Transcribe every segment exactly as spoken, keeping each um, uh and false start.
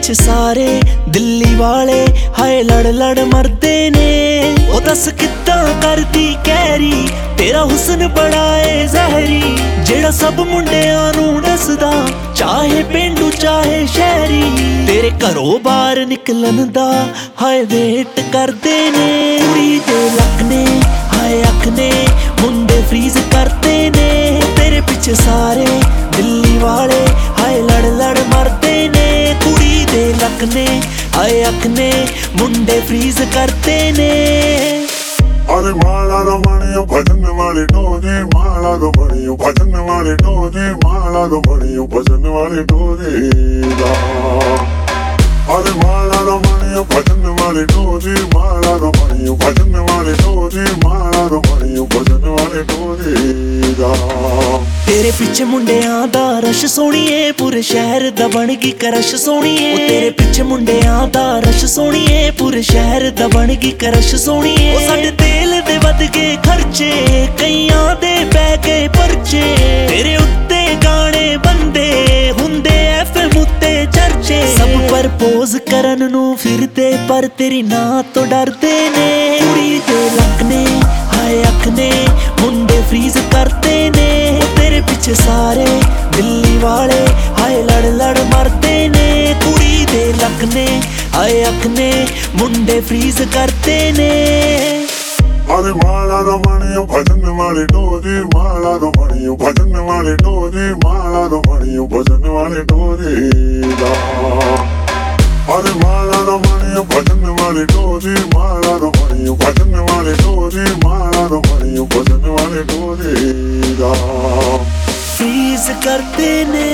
ਪਿੱਛੇ ਸਾਰੇ ਦਿੱਲੀ ਵਾਲੇ ਹਾਏ ਲੜ ਲੜ ਮਰਦੇ ਨੇ। ਉਹ ਦੱਸ ਕਿੱਦਾਂ ਕਰਦੀ ਕਹਿਰੀ, ਤੇਰਾ ਹੁਸਨ ਬੜਾ ਏ ਜ਼ਹਿਰੀ, ਜਿਹੜਾ ਸਭ ਮੁੰਡਿਆਂ ਨੂੰ ਦੱਸਦਾ, ਚਾਹੇ ਪਿੰਡੂ ਚਾਹੇ ਸ਼ਹਿਰੀ। ਤੇਰੇ ਘਰੋਂ ਬਾਹਰ ਨਿਕਲਣ ਦਾ ਹਾਏ ਵੇਟ ਕਰਦੇ ਨੇ। ਕੁੜੀ ਦੇ ਲੱਕ ਨੇ ਹਾਏ ਅੱਖ ਨੇ, ਮੁੰਡੇ ਫਰੀਜ਼ ਕਰਦੇ ਨੇ। ਤੇਰੇ ਪਿੱਛੇ ਸਾਰੇ ਦਿੱਲੀ ਵਾਲੇ ਹਾਏ ਲੜ ਲੜ ਮਰਦੇ ਨੇ। ਕੁੜੀ ਦੇ ਲੱਕ ਨੇ ਹਾਏ ਅੱਖ ਨੇ, ਮੁੰਡੇ ਫਰੀਜ਼ ਕਰਦੇ ਨੇ। अरे माला दो मणियो भजन वाले डोरे, माला दो मणियो भजन वाले डोरे, माला दो मणियो भजन वाले डोरे दा। अरे माला दो मणियो भजन वाले डोरे, माला दो मणियो भजन वाले डोरे, माला दो मणियो भजन वाले डोरे दा। तेरे पिछे मुंडियां दा रश सोहणीए, पूरे शहर दा बन गई करश सोहणीए। तेरे पिछे मुंडियां दा रश सोहणीए, पूरे शहर दा बन गई करश सोहणीए। ओ साडे तेल दे वध गए खर्चे, कईयां दे पै गए परचे। तेरे उत्ते गाने बंदे हुंदे एफएम उत्ते चर्चे। सब प्रपोज करन नूं फिरदे, पर तेरी नां तो डरदे ने। कुड़ी दे लक ने हाए अख ने, मुंडे फ्रीज करते ने। तेरे पिछे सारे दिल्ली वाले हाए लड़ लड़ मरते ने। कुड़ी दे लक ने हाए अख ने, मुंडे फ्रीज करते ने। अरे माला दो मणियो भजन वाले डोरे, माला दो मणियो भजन वाले डोरे, माला दो मणियो भजन वाले डोरे दा। अरे माला दो मणियो भजन वाले डोरे, माला दो मणियो भजन वाले डोरे, माला दो मणियो भजन वाले डोरे दा। फ्रीज करते ने,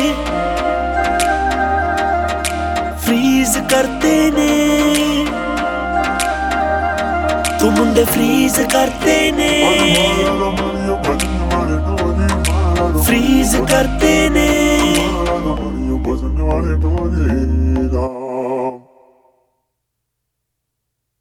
फ्रीज करते ने, तू मुंडे फ्रीज करते ने, फ्रीज करते ने।